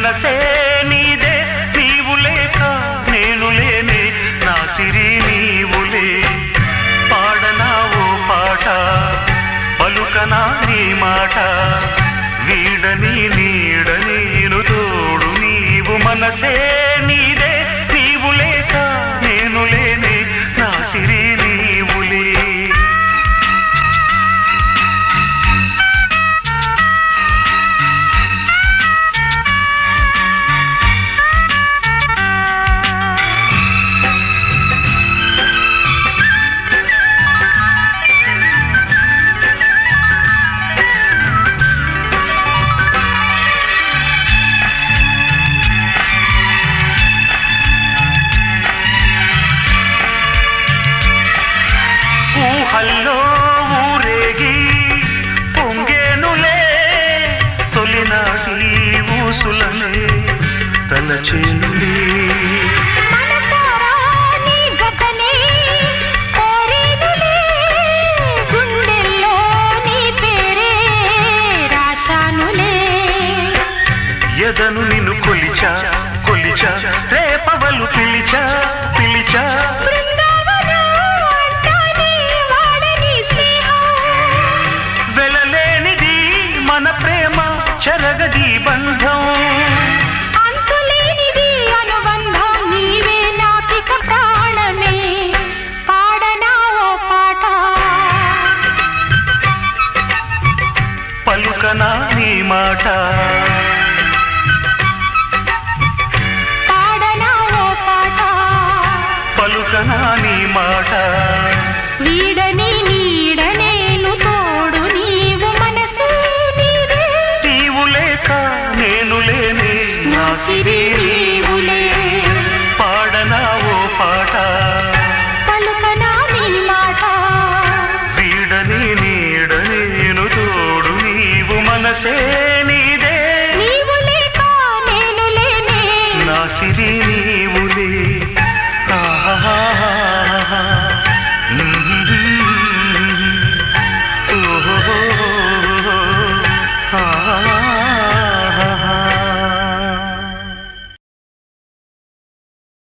మనసే నీదే నీవు లేక నేను లేనే నా సిరి నీవులే పాడనా ఓ పాట పలుకనా నీ మాట వీడని నీడనేను తోడు నీవు మనసే నీదే నీవు లేక నేను లేనే నా సిరి నీవులే హల్లో ఊరేగి పొంగేనులే తొలినాటి ఊసులనే తలచేనులే మనసారా నీ జతనే కోరేనులే గుండెల్లో నీ పేరే రాశానులే ఎదను నిన్ను కొలిచా కొలిచా రేపవలు పిలిచా పిలిచా మన ప్రేమ చెరగది బంధం అంతులేనిది అనుబంధం నీవే నాకిక ప్రాణమే పాడనా ఓ పాట పలుకనా నీ మాట పాడనా ఓ పాట పలుకనా నీ మాట వీడని నీడనేను తోడు నీవు మనసే నీదే నీవు లేక నేను లేనే నా సిరి నీవులే పాడనా ఓ పాట పలుకనా నీ మాట వీడని నీడనేను తోడు నీవు మనసే నీదే నీవు లేక నేను లేనే నా సిరి